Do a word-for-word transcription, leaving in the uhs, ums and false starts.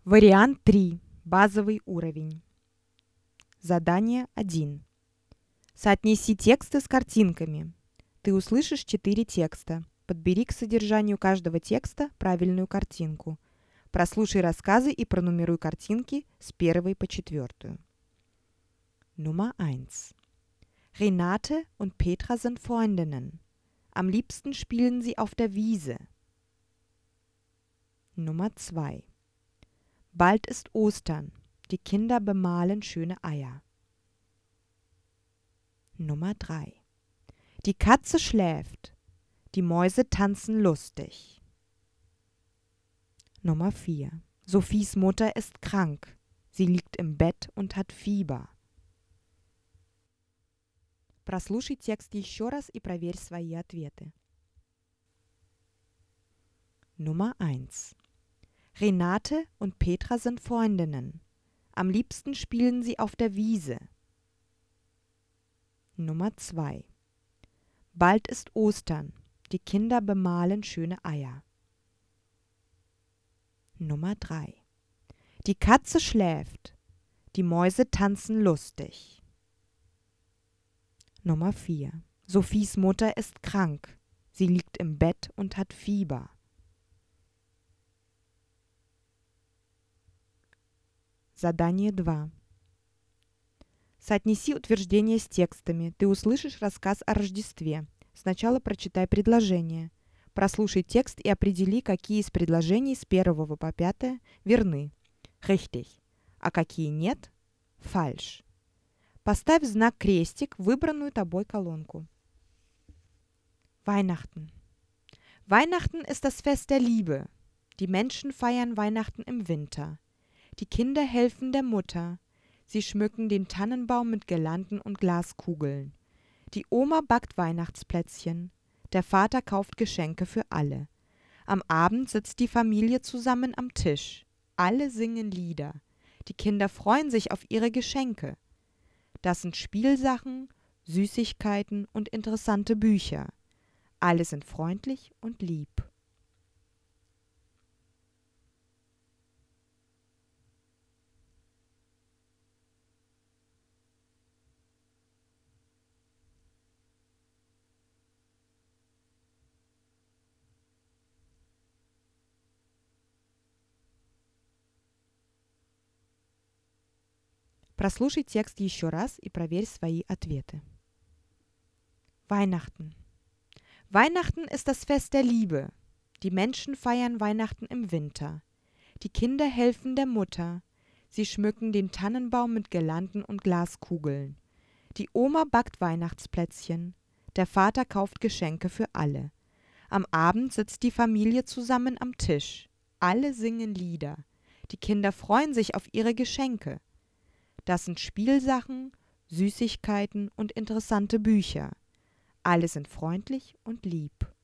Вариант три. Базовый уровень. Задание один. Соотнеси тексты с картинками. Ты услышишь четыре текста. Подбери к содержанию каждого текста правильную картинку. Прослушай рассказы и пронумеруй картинки с первой по четвертую. Nummer eins. Renate und Petra sind Freundinnen. Am liebsten spielen sie auf der Wiese. Nummer zwei. Bald ist Ostern. Die Kinder bemalen schöne Eier. Nummer drei. Die Katze schläft. Die Mäuse tanzen lustig. Nummer vier. Sophies Mutter ist krank. Sie liegt im Bett und hat Fieber. Прослушай текст еще раз и проверь свои ответы. Nummer eins. Renate und Petra sind Freundinnen. Am liebsten spielen sie auf der Wiese. Nummer zwei. Bald ist Ostern. Die Kinder bemalen schöne Eier. Nummer drei. Die Katze schläft. Die Mäuse tanzen lustig. Nummer vier. Sophies Mutter ist krank. Sie liegt im Bett und hat Fieber. Задание два. Соотнеси утверждения с текстами. Ты услышишь рассказ о Рождестве. Сначала прочитай предложение. Прослушай текст и определи, какие из предложений с первого по пятое верны. Richtig. А какие нет? Falsch. Поставь знак крестик в выбранную тобой колонку. Weihnachten. Weihnachten ist das Fest der Liebe. Die Menschen feiern Weihnachten im Winter. Die Kinder helfen der Mutter. Sie schmücken den Tannenbaum mit Girlanden und Glaskugeln. Die Oma backt Weihnachtsplätzchen. Der Vater kauft Geschenke für alle. Am Abend sitzt die Familie zusammen am Tisch. Alle singen Lieder. Die Kinder freuen sich auf ihre Geschenke. Das sind Spielsachen, Süßigkeiten und interessante Bücher. Alle sind freundlich und lieb. Прослушай текст еще раз и проверь свои ответы. Weihnachten. Weihnachten ist das Fest der Liebe. Die Menschen feiern Weihnachten im Winter. Die Kinder helfen der Mutter. Sie schmücken den Tannenbaum mit Girlanden und Glaskugeln. Die Oma backt Weihnachtsplätzchen. Der Vater kauft Geschenke für alle. Am Abend sitzt die Familie zusammen am Tisch. Alle singen Lieder. Die Kinder freuen sich auf ihre Geschenke. Das sind Spielsachen, Süßigkeiten und interessante Bücher. Alle sind freundlich und lieb.